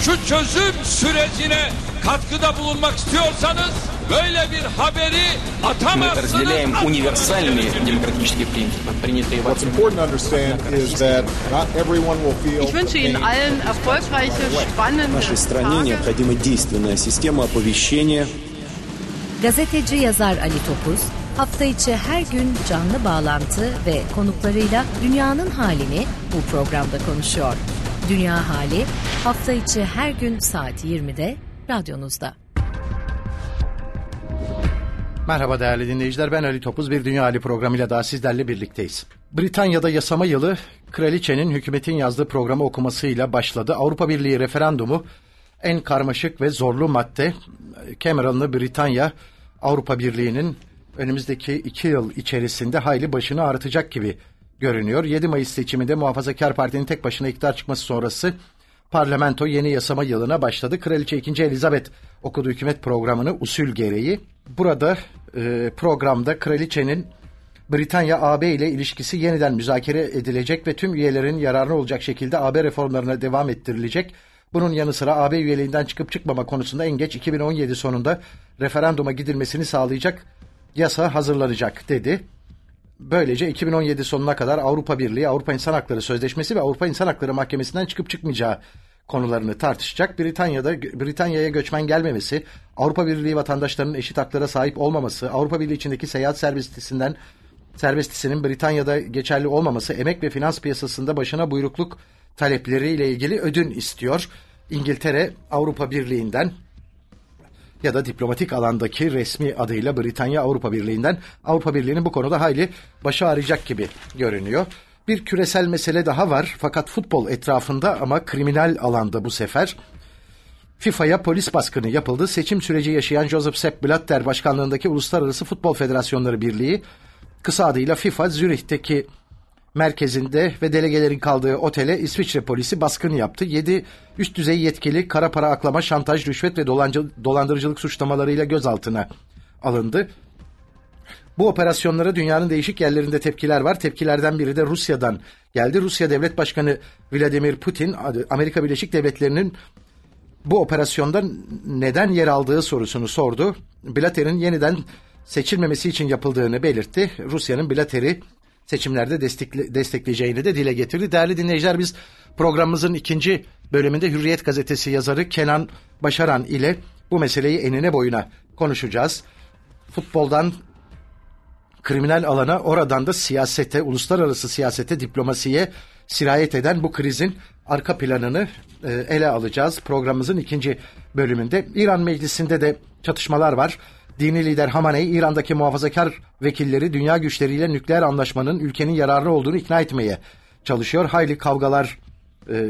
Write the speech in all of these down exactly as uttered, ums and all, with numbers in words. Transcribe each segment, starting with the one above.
şu çözüm sürecine katkıda bulunmak istiyorsanız böyle bir haberi atamazsınız. What's important to understand is that not everyone will feel. Ich wünsche Ihnen allen erfolgreiche, spannende Нашей стране необходима действенная система оповещения. Gazeteci yazar Ali Topuz, hafta içi her gün canlı bağlantı ve konuklarıyla dünyanın halini bu programda konuşuyor. Dünya Hali, hafta içi her gün saat yirmide radyonuzda. Merhaba değerli dinleyiciler, ben Ali Topuz. Bir Dünya Hali programıyla daha sizlerle birlikteyiz. Britanya'da yasama yılı kraliçenin hükümetin yazdığı programı okumasıyla başladı. Avrupa Birliği referandumu en karmaşık ve zorlu madde. Cameron'lı Britanya, Avrupa Birliği'nin önümüzdeki iki yıl içerisinde hayli başını ağrıtacak gibi görünüyor. yedi Mayıs seçiminde Muhafazakar Parti'nin tek başına iktidar çıkması sonrası parlamento yeni yasama yılına başladı. Kraliçe ikinci. Elizabeth okudu hükümet programını usul gereği. Burada e, programda kraliçenin Britanya A B ile ilişkisi yeniden müzakere edilecek ve tüm üyelerin yararına olacak şekilde A B reformlarına devam ettirilecek. Bunun yanı sıra A B üyeliğinden çıkıp çıkmama konusunda en geç iki bin on yedi sonunda referanduma gidilmesini sağlayacak yasa hazırlanacak dedi. Böylece iki bin on yedi sonuna kadar Avrupa Birliği, Avrupa İnsan Hakları Sözleşmesi ve Avrupa İnsan Hakları Mahkemesi'nden çıkıp çıkmayacağı konularını tartışacak. Britanya'da Britanya'ya göçmen gelmemesi, Avrupa Birliği vatandaşlarının eşit haklara sahip olmaması, Avrupa Birliği içindeki seyahat serbestisinden serbestisinin Britanya'da geçerli olmaması, emek ve finans piyasasında başına buyrukluk talepleriyle ilgili ödün istiyor. İngiltere Avrupa Birliği'nden ya da diplomatik alandaki resmi adıyla Britanya Avrupa Birliği'nden, Avrupa Birliği'nin bu konuda hayli başı ağrıyacak gibi görünüyor. Bir küresel mesele daha var fakat futbol etrafında ama kriminal alanda bu sefer. FIFA'ya polis baskını yapıldı. Seçim süreci yaşayan Joseph Sepp Blatter başkanlığındaki Uluslararası Futbol Federasyonları Birliği, kısa adıyla FIFA, Zürih'teki merkezinde ve delegelerin kaldığı otele İsviçre polisi baskın yaptı. yedi üst düzey yetkili kara para aklama, şantaj, rüşvet ve dolandırıcılık suçlamalarıyla gözaltına alındı. Bu operasyonlara dünyanın değişik yerlerinde tepkiler var. Tepkilerden biri de Rusya'dan geldi. Rusya Devlet Başkanı Vladimir Putin, Amerika Birleşik Devletleri'nin bu operasyonda neden yer aldığı sorusunu sordu. Blatter'in yeniden seçilmemesi için yapıldığını belirtti. Rusya'nın Blatter'i seçimlerde destekle, destekleyeceğini de dile getirdi. Değerli dinleyiciler, biz programımızın ikinci bölümünde Hürriyet gazetesi yazarı Kenan Başaran ile bu meseleyi enine boyuna konuşacağız. Futboldan kriminal alana, oradan da siyasete, uluslararası siyasete, diplomasiye sirayet eden bu krizin arka planını e, ele alacağız programımızın ikinci bölümünde. İran Meclisi'nde de çatışmalar var. Dini lider Hamaney, İran'daki muhafazakar vekilleri dünya güçleriyle nükleer anlaşmanın ülkenin yararına olduğunu ikna etmeye çalışıyor. Hayli kavgalar e,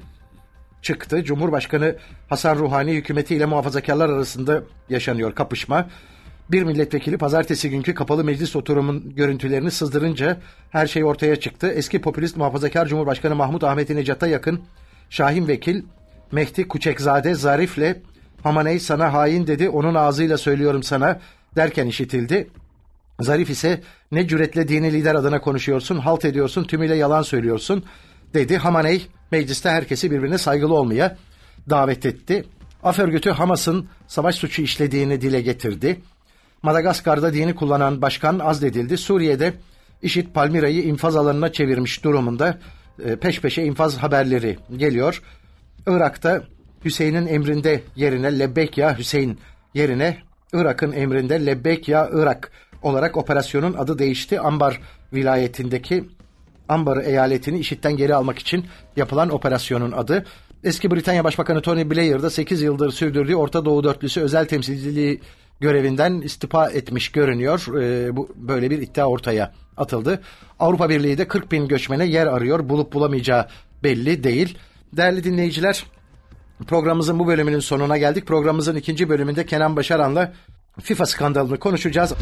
çıktı. Cumhurbaşkanı Hasan Ruhani hükümetiyle muhafazakarlar arasında yaşanıyor kapışma. Bir milletvekili pazartesi günkü kapalı meclis oturumun görüntülerini sızdırınca her şey ortaya çıktı. Eski popülist muhafazakar Cumhurbaşkanı Mahmud Ahmedinecat'a yakın Şahin vekil Mehdi Kuçekzade Zarif'le Hamaney sana hain dedi, onun ağzıyla söylüyorum sana derken işitildi. Zarif ise ne cüretle dini lider adına konuşuyorsun, halt ediyorsun, tümüyle yalan söylüyorsun dedi. Hamaney mecliste herkesi birbirine saygılı olmaya davet etti. Af örgütü Hamas'ın savaş suçu işlediğini dile getirdi. Madagaskar'da dini kullanan başkan azledildi. Suriye'de IŞİD Palmira'yı infaz alanına çevirmiş durumunda. Peş peşe infaz haberleri geliyor. Irak'ta Hüseyin'in emrinde yerine Lebbeyk ya Hüseyin yerine Irak'ın emrinde Lebbeyk ya Irak olarak operasyonun adı değişti. Ambar vilayetindeki Ambar eyaletini IŞİD'den geri almak için yapılan operasyonun adı. Eski Britanya Başbakanı Tony Blair da sekiz yıldır sürdürdüğü Orta Doğu Dörtlüsü özel temsilciliği görevinden istifa etmiş görünüyor. Ee, bu böyle bir iddia ortaya atıldı. Avrupa Birliği de kırk bin göçmene yer arıyor. Bulup bulamayacağı belli değil. Değerli dinleyiciler, programımızın bu bölümünün sonuna geldik. Programımızın ikinci bölümünde Kenan Başaran'la FIFA skandalını konuşacağız.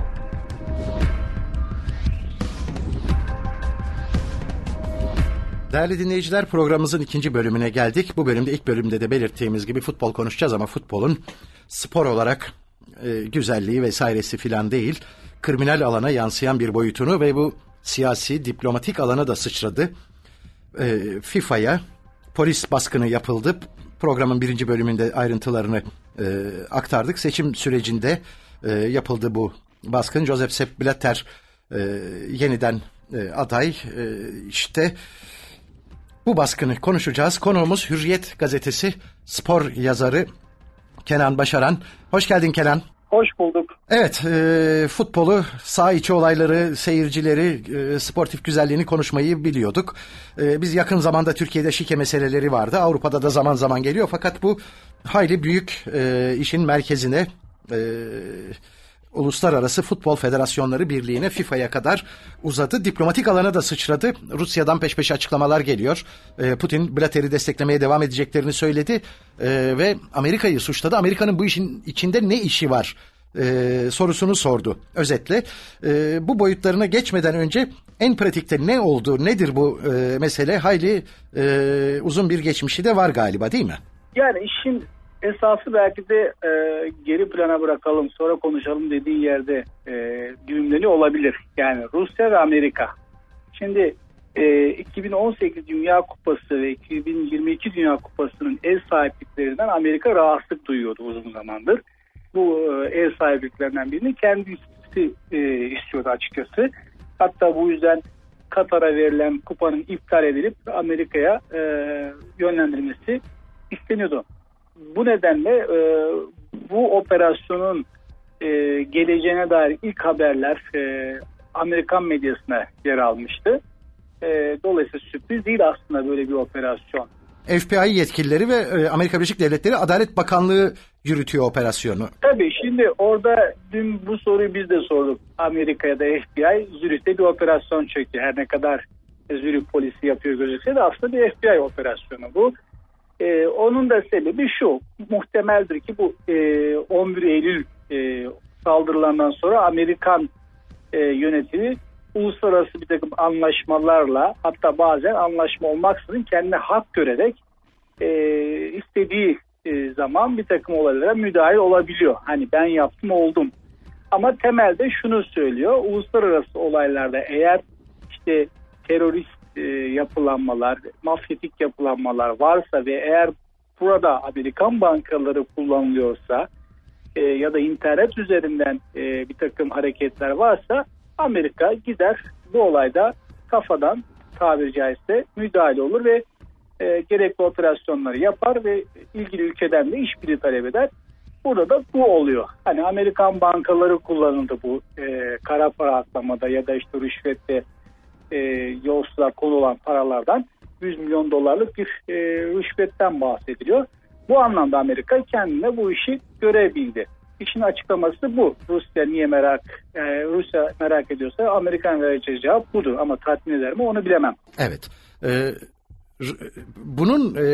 Değerli dinleyiciler, programımızın ikinci bölümüne geldik. Bu bölümde, ilk bölümde de belirttiğimiz gibi futbol konuşacağız ama futbolun spor olarak e, güzelliği vesairesi filan değil, kriminal alana yansıyan bir boyutunu ve bu siyasi, diplomatik alana da sıçradı. E, FIFA'ya polis baskını yapıldı. programın birinci bölümünde ayrıntılarını e, aktardık. Seçim sürecinde e, yapıldı bu baskın. Joseph Sepp Blatter e, yeniden e, aday. E, işte bu baskını konuşacağız. Konuğumuz Hürriyet Gazetesi spor yazarı Kenan Başaran. Hoş geldin Kenan. Hoş bulduk. Evet, e, futbolu, saha içi olayları, seyircileri, e, sportif güzelliğini konuşmayı biliyorduk. E, biz yakın zamanda Türkiye'de şike meseleleri vardı. Avrupa'da da zaman zaman geliyor. Fakat bu hayli büyük e, işin merkezine, e, Uluslararası Futbol Federasyonları Birliği'ne, FIFA'ya kadar uzadı. Diplomatik alana da sıçradı. Rusya'dan peş peşe açıklamalar geliyor. E, Putin Blatter'i desteklemeye devam edeceklerini söyledi e, ve Amerika'yı suçladı. Amerika'nın bu işin içinde ne işi var e, sorusunu sordu özetle. E, bu boyutlarına geçmeden önce en pratikte ne oldu, nedir bu e, mesele? Hayli e, uzun bir geçmişi de var galiba, değil mi? Yani işin esası belki de e, geri plana bırakalım, sonra konuşalım dediği yerde e, düğümleniyor olabilir. Yani Rusya ve Amerika. Şimdi e, iki bin on sekiz Dünya Kupası ve iki bin yirmi iki Dünya Kupası'nın ev sahipliklerinden Amerika rahatsızlık duyuyordu uzun zamandır. Bu e, ev sahipliklerinden birini kendisi e, istiyordu açıkçası. Hatta bu yüzden Katar'a verilen kupanın iptal edilip Amerika'ya e, yönlendirilmesi isteniyordu. Bu nedenle e, bu operasyonun e, geleceğine dair ilk haberler e, Amerikan medyasına yer almıştı. E, dolayısıyla sürpriz değil aslında böyle bir operasyon. F B I yetkilileri ve e, Amerika Birleşik Devletleri Adalet Bakanlığı yürütüyor operasyonu. Tabii şimdi orada dün bu soruyu biz de sorduk. Amerika'ya da F B I Zürih'te bir operasyon çekti. Her ne kadar Zürih polisi yapıyor gözükse de aslında bir F B I operasyonu bu. Ee, onun da sebebi şu, muhtemeldir ki bu e, on bir Eylül e, saldırılarından sonra Amerikan e, yönetimi uluslararası bir takım anlaşmalarla, hatta bazen anlaşma olmaksızın kendine hak görerek e, istediği e, zaman bir takım olaylara müdahil olabiliyor. Hani ben yaptım oldum. Ama temelde şunu söylüyor, uluslararası olaylarda eğer işte terörist E, yapılanmalar, mafyatik yapılanmalar varsa ve eğer burada Amerikan bankaları kullanılıyorsa e, ya da internet üzerinden e, bir takım hareketler varsa Amerika gider bu olayda kafadan tabiri caizse müdahale olur ve e, gerekli operasyonları yapar ve ilgili ülkeden de işbirliği talep eder. Burada da bu oluyor. Hani Amerikan bankaları kullanıldı bu e, kara para aklamada ya da işte rüşvette E, yolsuzluğa konu olan paralardan yüz milyon dolarlık bir e, rüşvetten bahsediliyor. Bu anlamda Amerika kendine bu işi görebildi. İşin açıklaması bu. Rusya niye merak e, Rusya merak ediyorsa Amerikan vereceği cevap budur. Ama tatmin eder mi onu bilemem. Evet. Ee, bunun e,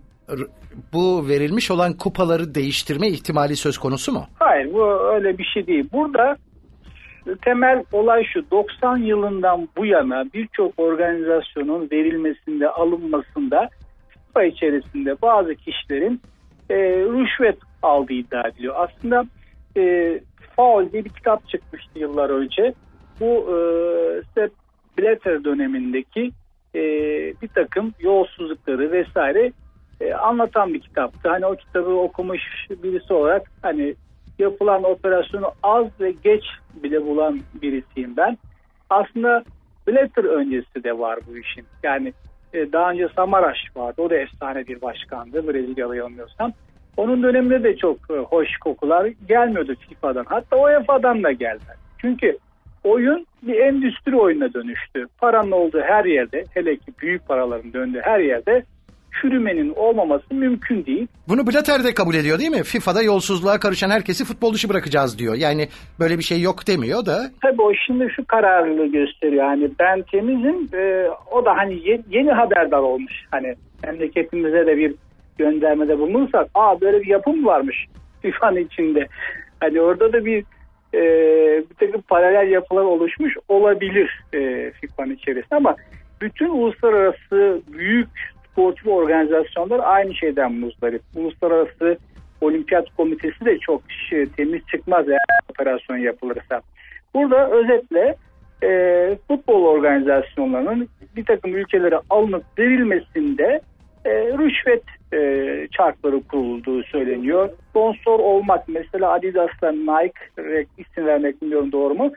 bu verilmiş olan kupaları değiştirme ihtimali söz konusu mu? Hayır, bu öyle bir şey değil. Burada temel olay şu, doksan yılından bu yana birçok organizasyonun verilmesinde, alınmasında FIFA içerisinde bazı kişilerin e, rüşvet aldığı iddia ediliyor. Aslında e, Faul diye bir kitap çıkmıştı yıllar önce. Bu e, Sepp Blatter dönemindeki e, bir takım yolsuzlukları vesaire e, anlatan bir kitaptı. Hani o kitabı okumuş birisi olarak hani yapılan operasyonu az ve geç bile bulan birisiyim ben. Aslında Blatter öncesi de var bu işin. Yani e, daha önce Samaras vardı. O da efsane bir başkandı. Brezilyalı yanılmıyorsam. Onun döneminde de çok e, hoş kokular gelmiyordu FIFA'dan. Hatta U E F A'dan da gelmedi. Çünkü oyun bir endüstri oyununa dönüştü. Paranın olduğu her yerde, hele ki büyük paraların döndüğü her yerde çürümenin olmaması mümkün değil. Bunu Blatter de kabul ediyor değil mi? FIFA'da yolsuzluğa karışan herkesi futbol dışı bırakacağız diyor. Yani böyle bir şey yok demiyor da. Tabii o şimdi şu kararlılığı gösteriyor. Hani ben temizim. E, o da hani yeni, yeni haberdar olmuş. Hani memleketimize de bir göndermede bulunursak, aa böyle bir yapım varmış FIFA'nın içinde. Hani orada da bir e, bir takım paralel yapılar oluşmuş olabilir e, FIFA'nın içerisinde, ama bütün uluslararası büyük sportif organizasyonlar aynı şeyden muzdarip. Uluslararası Olimpiyat Komitesi de çok şey, temiz çıkmaz eğer operasyon yapılırsa. Burada özetle e, futbol organizasyonlarının bir takım ülkelere alınıp verilmesinde e, rüşvet e, çarkları kurulduğu söyleniyor. Sponsor olmak, mesela Adidas'la Nike, isim vermek bilmiyorum doğru mu,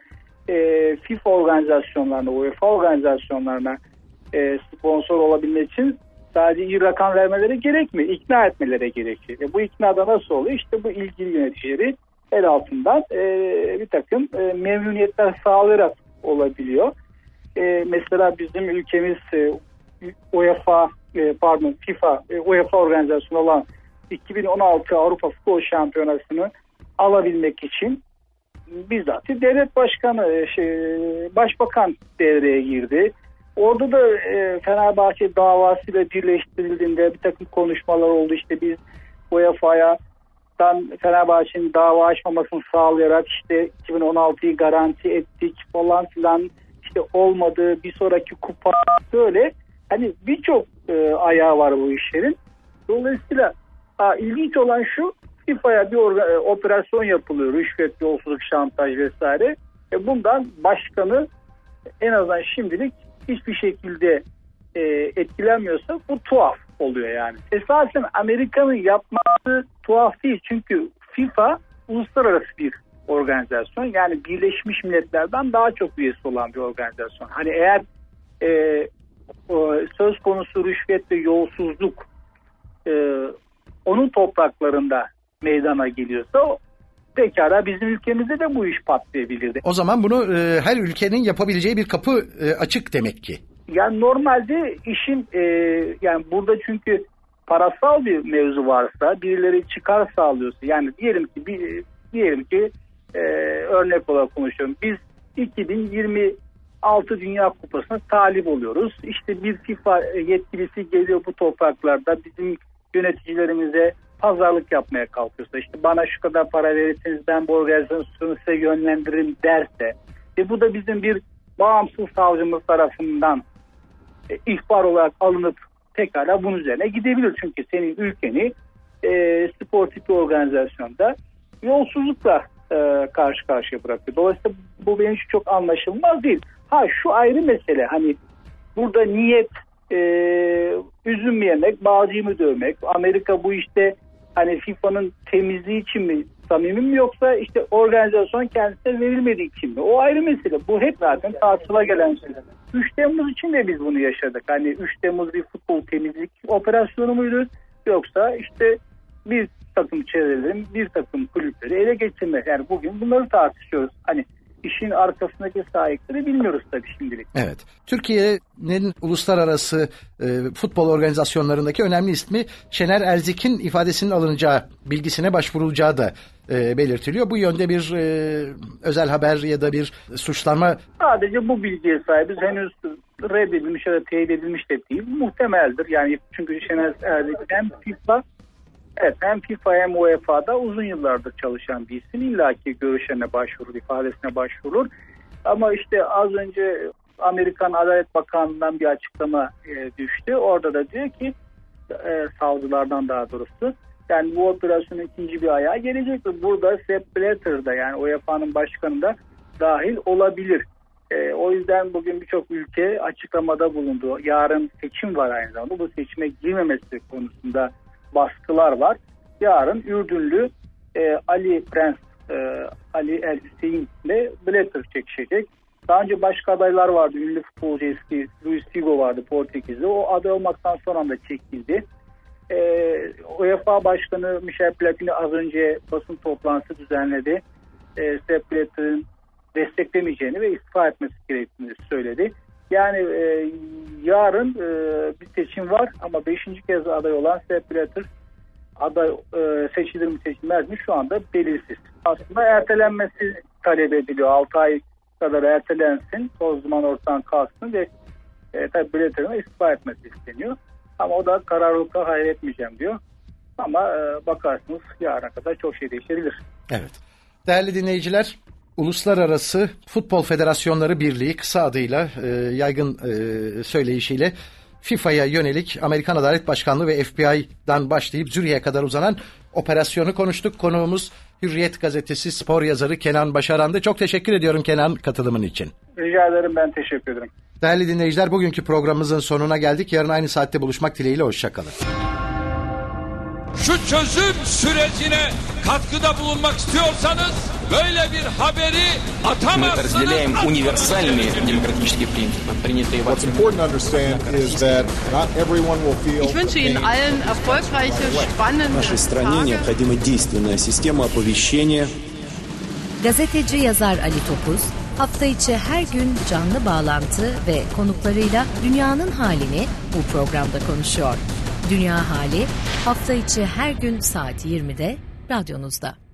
e, FIFA organizasyonlarına, UEFA organizasyonlarına e, sponsor olabilmek için sadece iyi rakam vermeleri gerekmiyor, ikna etmeleri gerekiyor. E, bu iknada nasıl oluyor? İşte bu ilgili yöneticileri el altından e, bir takım e, memnuniyetler sağlayarak olabiliyor. E, mesela bizim ülkemiz e, UEFA e, pardon FIFA e, UEFA organizasyonu olan iki bin on altı Avrupa Futbol Şampiyonası'nı alabilmek için bizzat devlet başkanı e, şey, başbakan devreye girdi. Orada da e, Fenerbahçe davasıyla birleştirildiğinde bir takım konuşmalar oldu. İşte biz U E F A'ya Fenerbahçe'nin dava açmamasını sağlayarak işte iki bin on altıyı garanti ettik falan filan, işte olmadı, bir sonraki kupa, böyle hani birçok e, ayağı var bu işlerin. Dolayısıyla ha, ilginç olan şu, FIFA'ya bir orga, e, operasyon yapılıyor, rüşvet, yolsuzluk, şantaj vesaire. E, bundan başkanı en azından şimdilik hiçbir şekilde e, etkilenmiyorsa bu tuhaf oluyor yani. Esasen Amerika'nın yapması tuhaf değil, çünkü FIFA uluslararası bir organizasyon, yani Birleşmiş Milletler'den daha çok üyesi olan bir organizasyon. Hani eğer e, o, söz konusu rüşvet ve yolsuzluk e, onun topraklarında meydana geliyorsa, pekala bizim ülkemizde de bu iş patlayabilirdi. O zaman bunu e, her ülkenin yapabileceği bir kapı e, açık demek ki. Yani normalde işin e, yani burada çünkü parasal bir mevzu varsa, birileri çıkar sağlıyorsa, yani diyelim ki bir, diyelim ki e, örnek olarak konuşuyorum, biz iki bin yirmi altı Dünya Kupası'na talip oluyoruz. İşte bir FIFA yetkilisi geliyor bu topraklarda bizim yöneticilerimize pazarlık yapmaya kalkıyorsa, işte bana şu kadar para verirseniz ben bu organizasyonu size yönlendiririm derse, ve bu da bizim bir bağımsız savcımız tarafından e, ihbar olarak alınıp tekrar bunun üzerine gidebilir. Çünkü senin ülkeni e, sportif bir organizasyonda yolsuzlukla e, karşı karşıya bırakıyor. Dolayısıyla bu benim için çok anlaşılmaz değil. Ha şu ayrı mesele, hani burada niyet e, üzüm mü yemek, bağcıyı mı dövmek, Amerika bu işte hani FIFA'nın temizliği için mi samimi mi, yoksa işte organizasyon kendisine verilmediği için mi? O ayrı mesele. Bu hep zaten tartışıla gelen şeyler. üç Temmuz için de biz bunu yaşadık. Hani üç Temmuz bir futbol temizlik operasyonu muydu? Yoksa işte bir takım çevrelerin, bir takım kulüpleri ele geçirmek. Yani bugün bunları tartışıyoruz. Hani işin arkasındaki sahipleri bilmiyoruz tabii şimdilik. Evet. Türkiye'nin uluslararası e, futbol organizasyonlarındaki önemli ismi Şener Erzik'in ifadesinin alınacağı, bilgisine başvurulacağı da e, belirtiliyor. Bu yönde bir e, özel haber ya da bir suçlama. Sadece bu bilgiye sahibiz. Henüz reddedilmiş ya da teyit edilmiş de değil. Muhtemeldir. Yani çünkü Şener Erzik hem FIFA Evet, hem FIFA hem U E F A'da uzun yıllardır çalışan bir isim. İlla ki görüşlerine başvurur, ifadesine başvurur. Ama işte az önce Amerikan Adalet Bakanlığı'ndan bir açıklama e, düştü. Orada da diyor ki, e, savcılardan daha doğrusu, yani bu operasyonun ikinci bir ayağı gelecektir. Burada Sepp Blatter'da, yani U E F A'nın başkanı da dahil olabilir. E, o yüzden bugün birçok ülke açıklamada bulundu. Yarın seçim var aynı zamanda. Bu seçime girmemesi konusunda baskılar var. Yarın Ürdünlü e, Ali Prens, e, Ali El Hüseyin ile Blatter çekişecek. Daha önce başka adaylar vardı. Ünlü futbolcu eski Luis Figo vardı, Portekizli. O aday olmaktan sonra da çekildi. E, U E F A Başkanı Michel Platini az önce basın toplantısı düzenledi. E, Sepp Blatter'ın desteklemeyeceğini ve istifa etmesi gerektiğini söyledi. Yani e, yarın e, bir seçim var ama beşinci kez aday olan Sepp Blatter aday e, seçilir mi seçilmez mi şu anda belirsiz. Aslında ertelenmesi talep ediliyor. altı ay kadar ertelensin. O zaman ortadan kalksın ve e, tabii Blatter'ın istifa etmesi isteniyor. Ama o da kararlılıkla hayır etmeyeceğim diyor. Ama e, bakarsınız yarına kadar çok şey değişebilir. Evet. Değerli dinleyiciler, Uluslararası Futbol Federasyonları Birliği, kısa adıyla e, yaygın e, söyleyişiyle FIFA'ya yönelik Amerikan Adalet Başkanlığı ve F B I'dan başlayıp Zürih'e kadar uzanan operasyonu konuştuk. Konuğumuz Hürriyet Gazetesi spor yazarı Kenan Başaran'dı. Çok teşekkür ediyorum Kenan, katılımın için. Rica ederim, ben teşekkür ederim. Değerli dinleyiciler, bugünkü programımızın sonuna geldik. Yarın aynı saatte buluşmak dileğiyle, hoşçakalın. Şu çözüm sürecine katkıda bulunmak istiyorsanız böyle bir haberi atamazsınız. What's important to understand is that not everyone will feel Ich wünsche Ihnen pain. allen erfolgreiche, В spannende нашей стране Tage. необходима действенная система оповещения. Gazeteci yazar Ali Topuz, hafta içi her gün canlı bağlantı ve konuklarıyla dünyanın halini bu programda konuşuyor. Dünya Hali, hafta içi her gün saat yirmide radyonuzda.